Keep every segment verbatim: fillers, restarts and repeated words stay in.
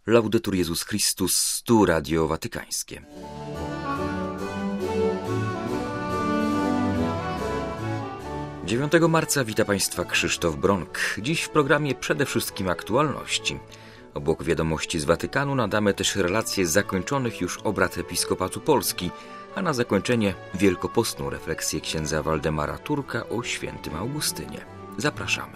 Laudetur Jezus Chrystus, tu Radio Watykańskie. dziewiątego marca wita Państwa Krzysztof Bronk. Dziś w programie przede wszystkim aktualności. Obok wiadomości z Watykanu nadamy też relacje z zakończonych już obrad Episkopatu Polski, a na zakończenie wielkopostną refleksję księdza Waldemara Turka o świętym Augustynie. Zapraszamy.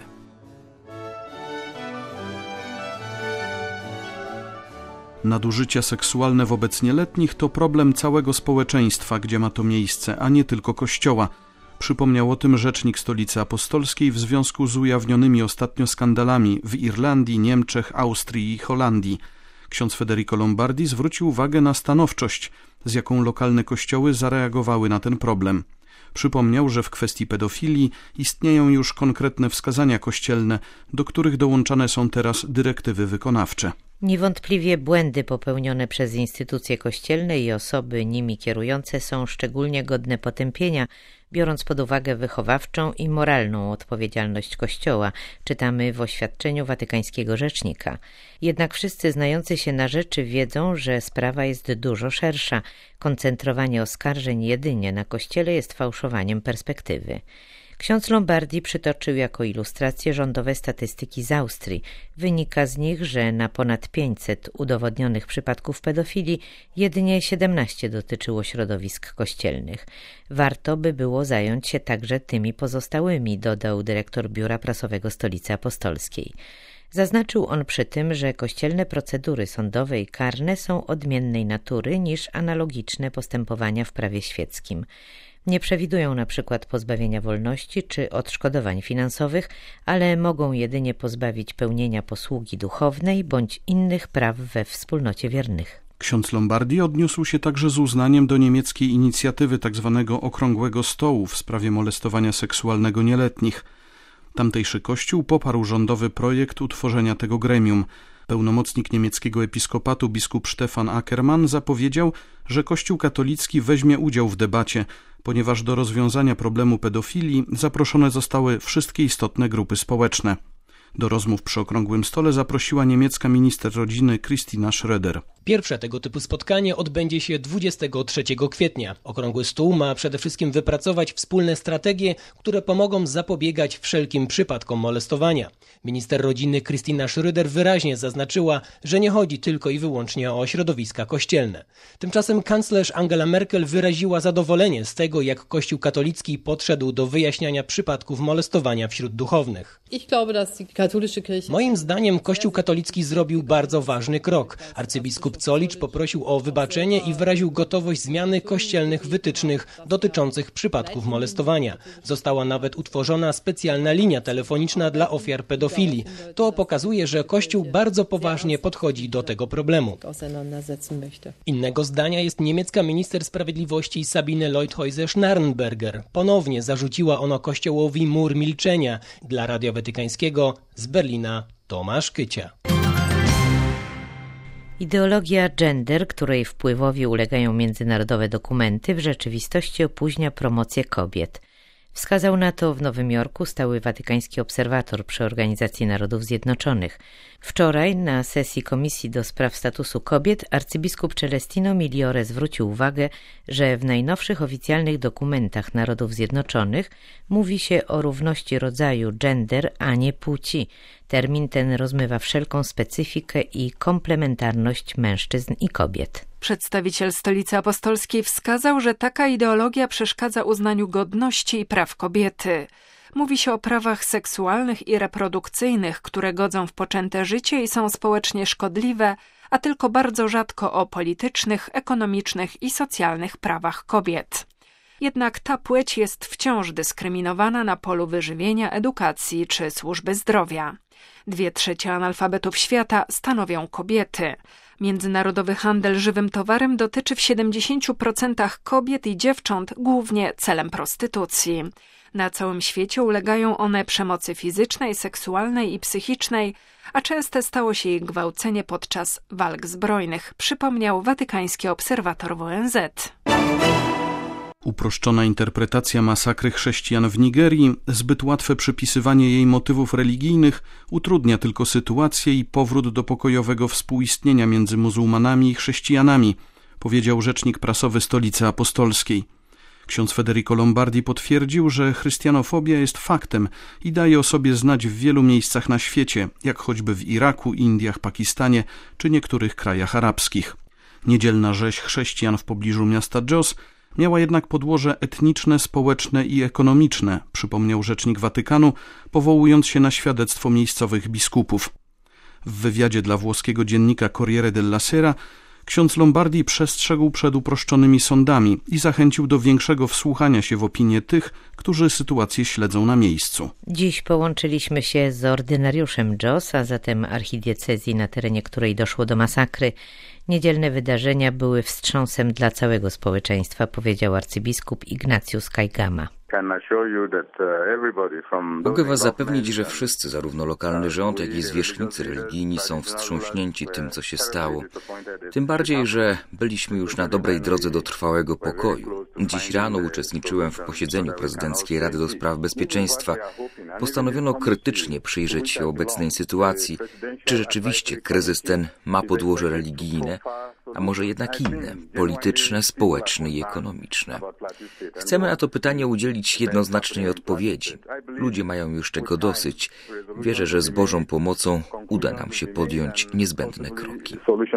Nadużycia seksualne wobec nieletnich to problem całego społeczeństwa, gdzie ma to miejsce, a nie tylko Kościoła. Przypomniał o tym rzecznik Stolicy Apostolskiej w związku z ujawnionymi ostatnio skandalami w Irlandii, Niemczech, Austrii i Holandii. Ksiądz Federico Lombardi zwrócił uwagę na stanowczość, z jaką lokalne kościoły zareagowały na ten problem. Przypomniał, że w kwestii pedofilii istnieją już konkretne wskazania kościelne, do których dołączane są teraz dyrektywy wykonawcze. Niewątpliwie błędy popełnione przez instytucje kościelne i osoby nimi kierujące są szczególnie godne potępienia, biorąc pod uwagę wychowawczą i moralną odpowiedzialność Kościoła, czytamy w oświadczeniu watykańskiego rzecznika. Jednak wszyscy znający się na rzeczy wiedzą, że sprawa jest dużo szersza. Koncentrowanie oskarżeń jedynie na Kościele jest fałszowaniem perspektywy. Ksiądz Lombardi przytoczył jako ilustrację rządowe statystyki z Austrii. Wynika z nich, że na ponad pięćset udowodnionych przypadków pedofilii jedynie siedemnaście dotyczyło środowisk kościelnych. Warto by było zająć się także tymi pozostałymi, dodał dyrektor Biura Prasowego Stolicy Apostolskiej. Zaznaczył on przy tym, że kościelne procedury sądowe i karne są odmiennej natury niż analogiczne postępowania w prawie świeckim. Nie przewidują na przykład pozbawienia wolności czy odszkodowań finansowych, ale mogą jedynie pozbawić pełnienia posługi duchownej bądź innych praw we wspólnocie wiernych. Ksiądz Lombardi odniósł się także z uznaniem do niemieckiej inicjatywy tzw. okrągłego stołu w sprawie molestowania seksualnego nieletnich. Tamtejszy kościół poparł rządowy projekt utworzenia tego gremium. Pełnomocnik niemieckiego episkopatu biskup Stefan Ackermann zapowiedział, że Kościół katolicki weźmie udział w debacie, ponieważ do rozwiązania problemu pedofilii zaproszone zostały wszystkie istotne grupy społeczne. Do rozmów przy okrągłym stole zaprosiła niemiecka minister rodziny Christina Schröder. Pierwsze tego typu spotkanie odbędzie się dwudziestego trzeciego kwietnia. Okrągły stół ma przede wszystkim wypracować wspólne strategie, które pomogą zapobiegać wszelkim przypadkom molestowania. Minister rodziny Christina Schröder wyraźnie zaznaczyła, że nie chodzi tylko i wyłącznie o środowiska kościelne. Tymczasem kanclerz Angela Merkel wyraziła zadowolenie z tego, jak Kościół katolicki podszedł do wyjaśniania przypadków molestowania wśród duchownych. Moim zdaniem Kościół katolicki zrobił bardzo ważny krok. Arcybiskup Zolicz poprosił o wybaczenie i wyraził gotowość zmiany kościelnych wytycznych dotyczących przypadków molestowania. Została nawet utworzona specjalna linia telefoniczna dla ofiar pedofilii. To pokazuje, że Kościół bardzo poważnie podchodzi do tego problemu. Innego zdania jest niemiecka minister sprawiedliwości Sabine Leuthäuser-Schnarrenberger. Ponownie zarzuciła ona Kościołowi mur milczenia. Dla Radia Watykańskiego z Berlina Tomasz Kycia. Ideologia gender, której wpływowi ulegają międzynarodowe dokumenty, w rzeczywistości opóźnia promocję kobiet. Wskazał na to w Nowym Jorku stały watykański obserwator przy Organizacji Narodów Zjednoczonych. Wczoraj na sesji Komisji do Spraw Statusu Kobiet arcybiskup Celestino Migliore zwrócił uwagę, że w najnowszych oficjalnych dokumentach Narodów Zjednoczonych mówi się o równości rodzaju gender, a nie płci. Termin ten rozmywa wszelką specyfikę i komplementarność mężczyzn i kobiet. Przedstawiciel Stolicy Apostolskiej wskazał, że taka ideologia przeszkadza uznaniu godności i praw kobiety. Mówi się o prawach seksualnych i reprodukcyjnych, które godzą w poczęte życie i są społecznie szkodliwe, a tylko bardzo rzadko o politycznych, ekonomicznych i socjalnych prawach kobiet. Jednak ta płeć jest wciąż dyskryminowana na polu wyżywienia, edukacji czy służby zdrowia. Dwie trzecie analfabetów świata stanowią kobiety. Międzynarodowy handel żywym towarem dotyczy w siedemdziesięciu procentach kobiet i dziewcząt głównie celem prostytucji. Na całym świecie ulegają one przemocy fizycznej, seksualnej i psychicznej, a częste stało się ich gwałcenie podczas walk zbrojnych, przypomniał watykański obserwator w O N Z. Uproszczona interpretacja masakry chrześcijan w Nigerii, zbyt łatwe przypisywanie jej motywów religijnych utrudnia tylko sytuację i powrót do pokojowego współistnienia między muzułmanami i chrześcijanami, powiedział rzecznik prasowy Stolicy Apostolskiej. Ksiądz Federico Lombardi potwierdził, że chrystianofobia jest faktem i daje o sobie znać w wielu miejscach na świecie, jak choćby w Iraku, Indiach, Pakistanie czy niektórych krajach arabskich. Niedzielna rzeź chrześcijan w pobliżu miasta Jos miała jednak podłoże etniczne, społeczne i ekonomiczne, przypomniał rzecznik Watykanu, powołując się na świadectwo miejscowych biskupów. W wywiadzie dla włoskiego dziennika Corriere della Sera ksiądz Lombardi przestrzegł przed uproszczonymi sądami i zachęcił do większego wsłuchania się w opinię tych, którzy sytuację śledzą na miejscu. Dziś połączyliśmy się z ordynariuszem Jos, a zatem archidiecezji, na terenie której doszło do masakry. Niedzielne wydarzenia były wstrząsem dla całego społeczeństwa, powiedział arcybiskup Ignatius Kaigama. Mogę was zapewnić, że wszyscy, zarówno lokalny rząd, jak i zwierzchnicy religijni, są wstrząśnięci tym, co się stało. Tym bardziej, że byliśmy już na dobrej drodze do trwałego pokoju. Dziś rano uczestniczyłem w posiedzeniu Prezydenckiej Rady do Spraw Bezpieczeństwa. Postanowiono krytycznie przyjrzeć się obecnej sytuacji, czy rzeczywiście kryzys ten ma podłoże religijne, a może jednak inne, polityczne, społeczne i ekonomiczne. Chcemy na to pytanie udzielić jednoznacznej odpowiedzi. Ludzie mają już tego dosyć. Wierzę, że z Bożą pomocą uda nam się podjąć niezbędne kroki.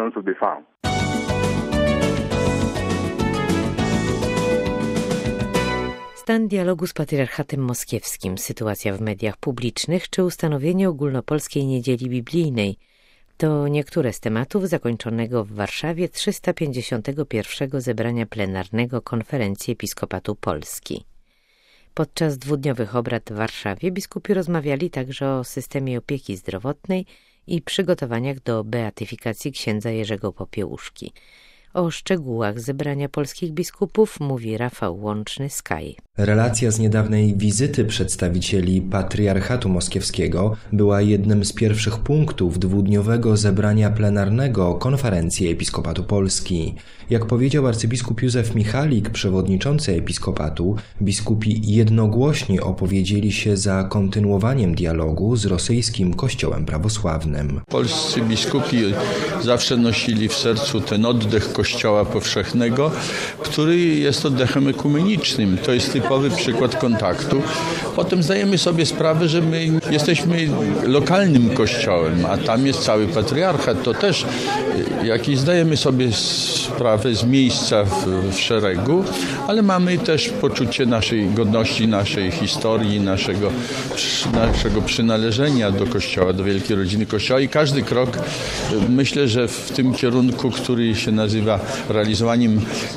Stan dialogu z patriarchatem moskiewskim, sytuacja w mediach publicznych czy ustanowienie ogólnopolskiej niedzieli biblijnej to niektóre z tematów zakończonego w Warszawie trzysta pięćdziesiątego pierwszego zebrania plenarnego Konferencji Episkopatu Polski. Podczas dwudniowych obrad w Warszawie biskupi rozmawiali także o systemie opieki zdrowotnej i przygotowaniach do beatyfikacji księdza Jerzego Popiełuszki. O szczegółach zebrania polskich biskupów mówi Rafał Łączny z K A I. Relacja z niedawnej wizyty przedstawicieli Patriarchatu Moskiewskiego była jednym z pierwszych punktów dwudniowego zebrania plenarnego Konferencji Episkopatu Polski. Jak powiedział arcybiskup Józef Michalik, przewodniczący Episkopatu, biskupi jednogłośnie opowiedzieli się za kontynuowaniem dialogu z rosyjskim Kościołem prawosławnym. Polscy biskupi zawsze nosili w sercu ten oddech Kościoła powszechnego, który jest oddechem ekumenicznym. To jest typowy przykład kontaktu. Potem zdajemy sobie sprawę, że my jesteśmy lokalnym kościołem, a tam jest cały patriarchat. To też jakiś zdajemy sobie sprawę z miejsca w, w szeregu, ale mamy też poczucie naszej godności, naszej historii, naszego, naszego przynależenia do Kościoła, do wielkiej rodziny Kościoła i każdy krok, myślę, że w tym kierunku, który się nazywa realizowaniem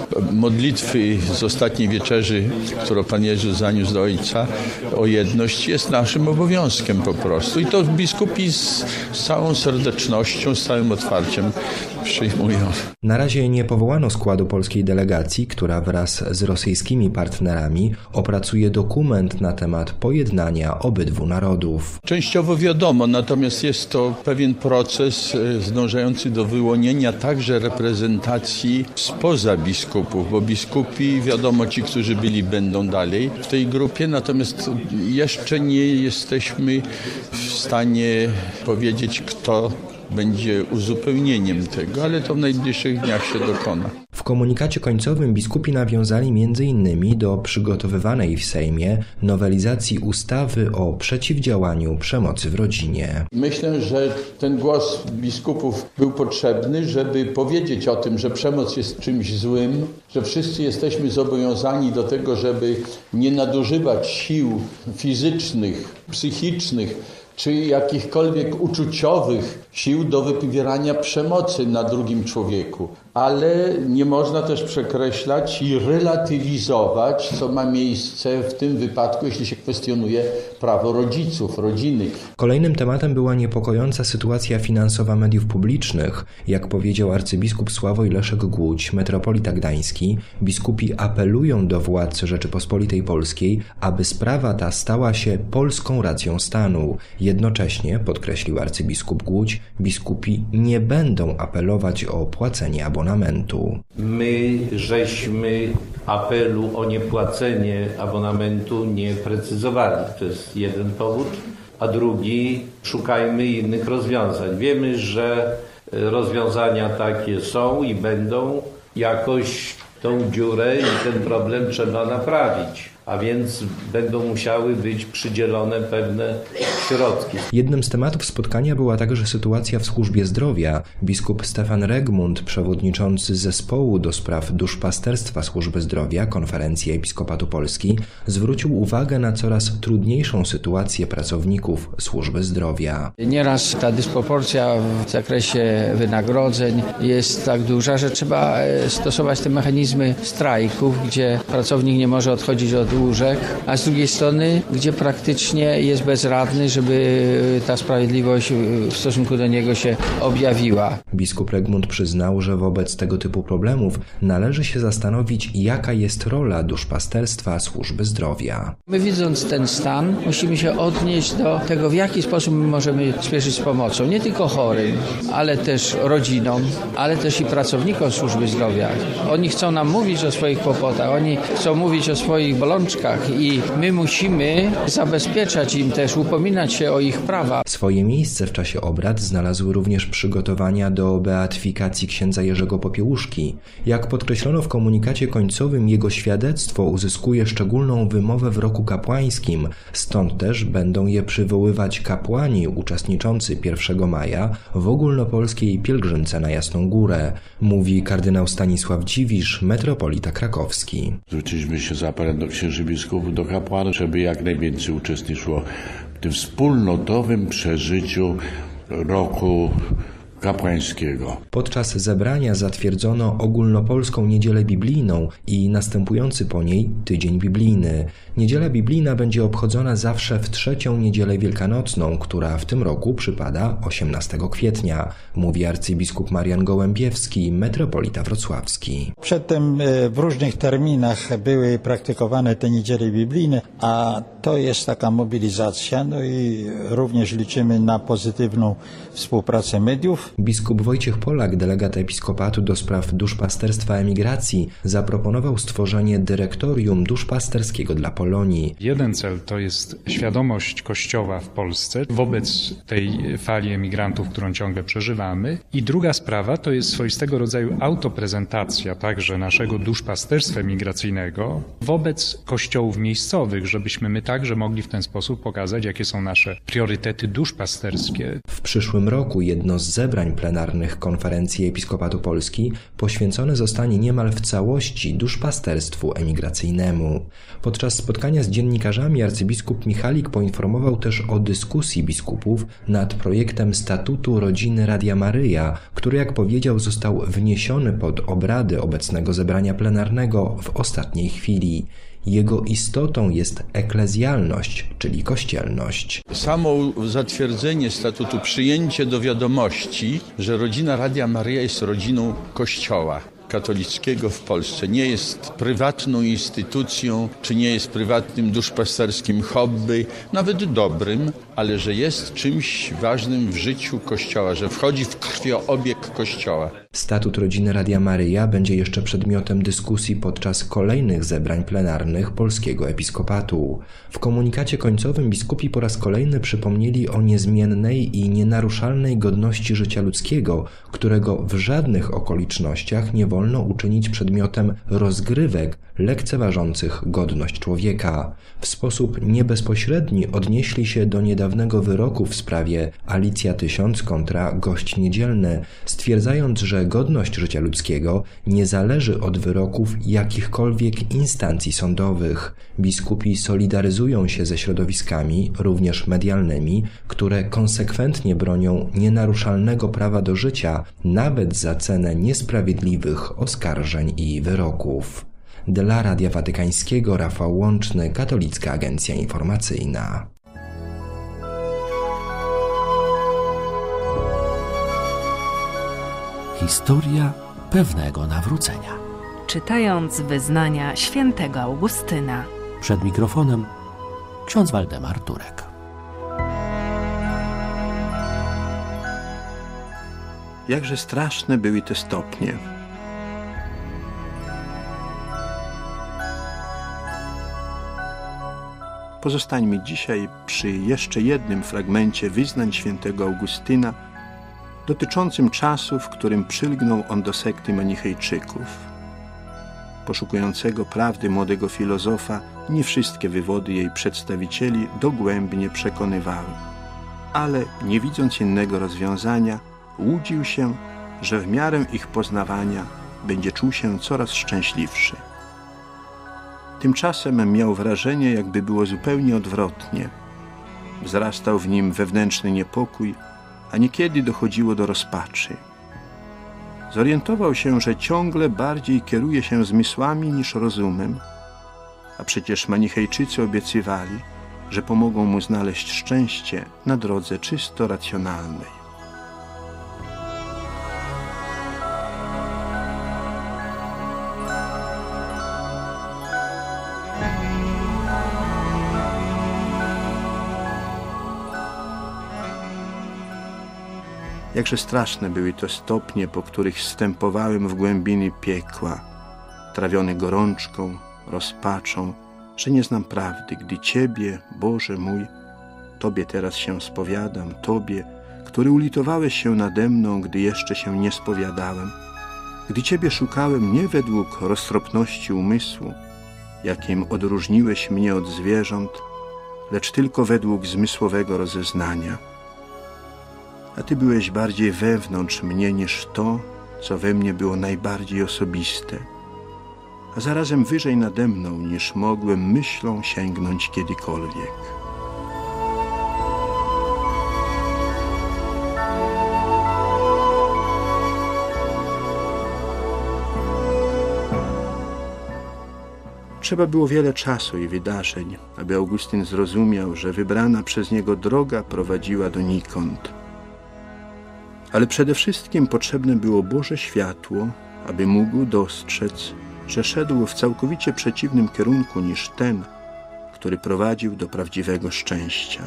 modlitwy z ostatniej wieczerzy, którą Pan Jezus zaniósł do Ojca, o jedność, jest naszym obowiązkiem po prostu. I to biskupi z, z całą serdecznością, z całym otwarciem przyjmują. Na razie nie powołano składu polskiej delegacji, która wraz z rosyjskimi partnerami opracuje dokument na temat pojednania obydwu narodów. Częściowo wiadomo, natomiast jest to pewien proces zdążający do wyłonienia także reprezentacji spoza biskupów, bo biskupi, wiadomo, ci, którzy byli, będą dalej w tej grupie, natomiast jeszcze nie jesteśmy w stanie powiedzieć, kto będzie uzupełnieniem tego, ale to w najbliższych dniach się dokona. W komunikacie końcowym biskupi nawiązali między innymi do przygotowywanej w Sejmie nowelizacji ustawy o przeciwdziałaniu przemocy w rodzinie. Myślę, że ten głos biskupów był potrzebny, żeby powiedzieć o tym, że przemoc jest czymś złym, że wszyscy jesteśmy zobowiązani do tego, żeby nie nadużywać sił fizycznych, psychicznych, czy jakichkolwiek uczuciowych sił do wywierania przemocy na drugim człowieku. Ale nie można też przekreślać i relatywizować, co ma miejsce w tym wypadku, jeśli się kwestionuje prawo rodziców, rodziny. Kolejnym tematem była niepokojąca sytuacja finansowa mediów publicznych. Jak powiedział arcybiskup Sławoj Leszek Głódź, metropolita gdański, biskupi apelują do władz Rzeczypospolitej Polskiej, aby sprawa ta stała się polską racją stanu. Jednocześnie, podkreślił arcybiskup Głódź, Biskupi nie będą apelować o płacenie abonamentu. My żeśmy apelu o niepłacenie abonamentu nie precyzowali. To jest jeden powód. A drugi, szukajmy innych rozwiązań. Wiemy, że rozwiązania takie są i będą. Jakoś tą dziurę i ten problem trzeba naprawić, a więc będą musiały być przydzielone pewne środki. Jednym z tematów spotkania była także sytuacja w służbie zdrowia. Biskup Stefan Regmund, przewodniczący zespołu do spraw duszpasterstwa służby zdrowia Konferencji Episkopatu Polski, zwrócił uwagę na coraz trudniejszą sytuację pracowników służby zdrowia. Nieraz ta dysproporcja w zakresie wynagrodzeń jest tak duża, że trzeba stosować te mechanizmy strajków, gdzie pracownik nie może odchodzić od łóżek, a z drugiej strony, gdzie praktycznie jest bezradny, żeby ta sprawiedliwość w stosunku do niego się objawiła. Biskup Regmund przyznał, że wobec tego typu problemów należy się zastanowić, jaka jest rola duszpasterstwa służby zdrowia. My, widząc ten stan, musimy się odnieść do tego, w jaki sposób my możemy spieszyć z pomocą. Nie tylko chorym, ale też rodzinom, ale też i pracownikom służby zdrowia. Oni chcą nam mówić o swoich kłopotach, oni chcą mówić o swoich bolączkach i my musimy zabezpieczać im też, upominać się o ich prawa. Swoje miejsce w czasie obrad znalazły również przygotowania do beatyfikacji księdza Jerzego Popiełuszki. Jak podkreślono w komunikacie końcowym, jego świadectwo uzyskuje szczególną wymowę w roku kapłańskim, stąd też będą je przywoływać kapłani uczestniczący pierwszego maja w ogólnopolskiej pielgrzymce na Jasną Górę, mówi kardynał Stanisław Dziwisz, metropolita krakowski. Zwróciliśmy się z apelem do księży biskupów, do kapłanów, żeby jak najwięcej uczestniczyło w tym wspólnotowym przeżyciu roku kapłańskiego. Podczas zebrania zatwierdzono ogólnopolską Niedzielę Biblijną i następujący po niej Tydzień Biblijny. Niedziela Biblijna będzie obchodzona zawsze w trzecią Niedzielę Wielkanocną, która w tym roku przypada osiemnastego kwietnia, mówi arcybiskup Marian Gołębiewski, metropolita wrocławski. Przedtem w różnych terminach były praktykowane te Niedziele Biblijne, a to jest taka mobilizacja, no i również liczymy na pozytywną współpracę mediów. Biskup Wojciech Polak, delegat episkopatu do spraw duszpasterstwa emigracji, zaproponował stworzenie dyrektorium duszpasterskiego dla Polonii. Jeden cel to jest świadomość Kościoła w Polsce wobec tej fali emigrantów, którą ciągle przeżywamy. I druga sprawa to jest swoistego rodzaju autoprezentacja także naszego duszpasterstwa emigracyjnego wobec kościołów miejscowych, żebyśmy my także mogli w ten sposób pokazać, jakie są nasze priorytety duszpasterskie. W przyszłym roku jedno z zebrań plenarnych Konferencji Episkopatu Polski poświęcone zostanie niemal w całości duszpasterstwu emigracyjnemu. Podczas spotkania z dziennikarzami arcybiskup Michalik poinformował też o dyskusji biskupów nad projektem statutu rodziny Radia Maryja, który, jak powiedział, został wniesiony pod obrady obecnego zebrania plenarnego w ostatniej chwili. Jego istotą jest eklezjalność, czyli kościelność. Samo zatwierdzenie statutu, przyjęcie do wiadomości, że rodzina Radia Maryja jest rodziną Kościoła katolickiego w Polsce, nie jest prywatną instytucją, czy nie jest prywatnym duszpasterskim hobby, nawet dobrym, ale że jest czymś ważnym w życiu Kościoła, że wchodzi w krwiobieg Kościoła. Statut rodziny Radia Maryja będzie jeszcze przedmiotem dyskusji podczas kolejnych zebrań plenarnych Polskiego Episkopatu. W komunikacie końcowym biskupi po raz kolejny przypomnieli o niezmiennej i nienaruszalnej godności życia ludzkiego, którego w żadnych okolicznościach nie wolno uczynić przedmiotem rozgrywek lekceważących godność człowieka. W sposób niebezpośredni odnieśli się do niedawnego wyroku w sprawie Alicja Tysiąc kontra Gość Niedzielny, stwierdzając, że godność życia ludzkiego nie zależy od wyroków jakichkolwiek instancji sądowych. Biskupi solidaryzują się ze środowiskami, również medialnymi, które konsekwentnie bronią nienaruszalnego prawa do życia, nawet za cenę niesprawiedliwych oskarżeń i wyroków. Dla Radia Watykańskiego Rafał Łączny, Katolicka Agencja Informacyjna. Historia pewnego nawrócenia. Czytając wyznania świętego Augustyna. Przed mikrofonem ksiądz Waldemar Turek. Jakże straszne były te stopnie. Pozostańmy dzisiaj przy jeszcze jednym fragmencie wyznań świętego Augustyna dotyczącym czasu, w którym przylgnął on do sekty Manichejczyków. Poszukującego prawdy młodego filozofa nie wszystkie wywody jej przedstawicieli dogłębnie przekonywały, ale nie widząc innego rozwiązania, łudził się, że w miarę ich poznawania będzie czuł się coraz szczęśliwszy. Tymczasem miał wrażenie, jakby było zupełnie odwrotnie. Wzrastał w nim wewnętrzny niepokój, a niekiedy dochodziło do rozpaczy. Zorientował się, że ciągle bardziej kieruje się zmysłami niż rozumem, a przecież Manichejczycy obiecywali, że pomogą mu znaleźć szczęście na drodze czysto racjonalnej. Jakże straszne były to stopnie, po których wstępowałem w głębiny piekła, trawiony gorączką, rozpaczą, że nie znam prawdy, gdy Ciebie, Boże mój, Tobie teraz się spowiadam, Tobie, który ulitowałeś się nade mną, gdy jeszcze się nie spowiadałem, gdy Ciebie szukałem nie według roztropności umysłu, jakim odróżniłeś mnie od zwierząt, lecz tylko według zmysłowego rozeznania. A Ty byłeś bardziej wewnątrz mnie niż to, co we mnie było najbardziej osobiste, a zarazem wyżej nade mną, niż mogłem myślą sięgnąć kiedykolwiek. Trzeba było wiele czasu i wydarzeń, aby Augustyn zrozumiał, że wybrana przez niego droga prowadziła donikąd. Ale przede wszystkim potrzebne było Boże światło, aby mógł dostrzec, że szedł w całkowicie przeciwnym kierunku niż ten, który prowadził do prawdziwego szczęścia.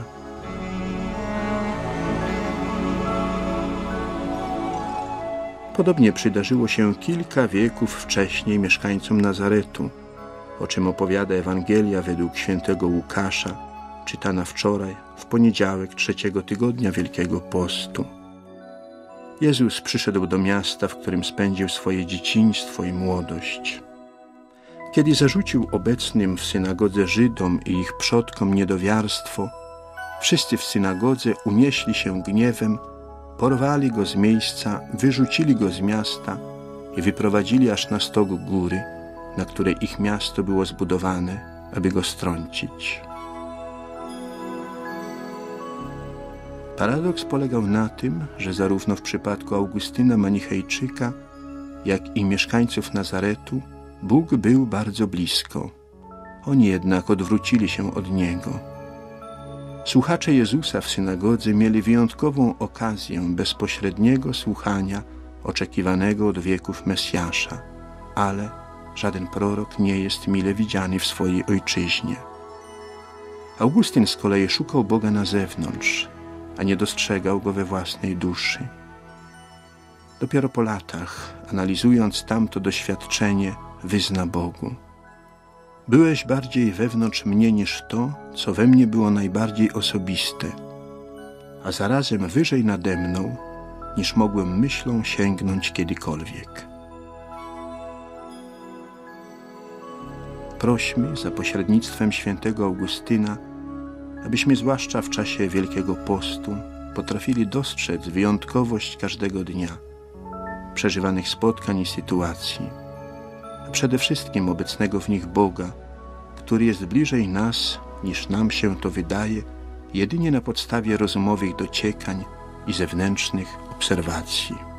Podobnie przydarzyło się kilka wieków wcześniej mieszkańcom Nazaretu, o czym opowiada Ewangelia według świętego Łukasza, czytana wczoraj, w poniedziałek trzeciego tygodnia Wielkiego Postu. Jezus przyszedł do miasta, w którym spędził swoje dzieciństwo i młodość. Kiedy zarzucił obecnym w synagodze Żydom i ich przodkom niedowiarstwo, wszyscy w synagodze unieśli się gniewem, porwali go z miejsca, wyrzucili go z miasta i wyprowadzili aż na stok góry, na której ich miasto było zbudowane, aby go strącić. Paradoks polegał na tym, że zarówno w przypadku Augustyna Manichejczyka, jak i mieszkańców Nazaretu Bóg był bardzo blisko. Oni jednak odwrócili się od Niego. Słuchacze Jezusa w synagodze mieli wyjątkową okazję bezpośredniego słuchania oczekiwanego od wieków Mesjasza, ale żaden prorok nie jest mile widziany w swojej ojczyźnie. Augustyn z kolei szukał Boga na zewnątrz, a nie dostrzegał Go we własnej duszy. Dopiero po latach, analizując tamto doświadczenie, wyzna Bogu: byłeś bardziej wewnątrz mnie niż to, co we mnie było najbardziej osobiste, a zarazem wyżej nade mną, niż mogłem myślą sięgnąć kiedykolwiek. Prośmy za pośrednictwem świętego Augustyna, abyśmy zwłaszcza w czasie Wielkiego Postu potrafili dostrzec wyjątkowość każdego dnia, przeżywanych spotkań i sytuacji, a przede wszystkim obecnego w nich Boga, który jest bliżej nas, niż nam się to wydaje, jedynie na podstawie rozumowych dociekań i zewnętrznych obserwacji.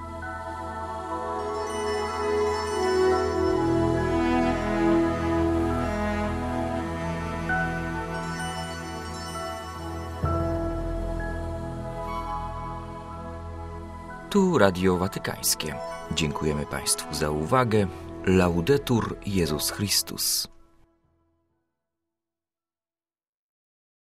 Tu Radio Watykańskie. Dziękujemy Państwu za uwagę. Laudetur Jezus Chrystus.